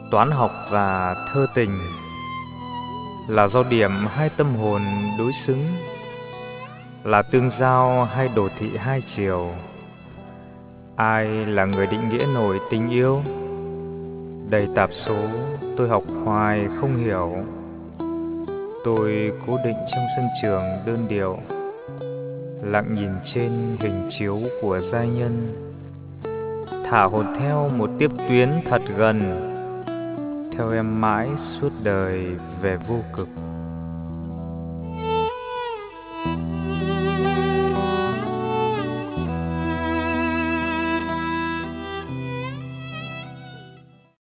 Toán học và thơ tình là do điểm hai tâm hồn đối xứng, là tương giao hai đồ thị hai chiều. Ai là người định nghĩa nổi tình yêu? Đầy tạp số tôi học hoài không hiểu. Tôi cố định trong sân trường đơn điệu, lặng nhìn trên hình chiếu của giai nhân, thả hồn theo một tiếp tuyến thật gần, theo em mãi suốt đời về vô cực.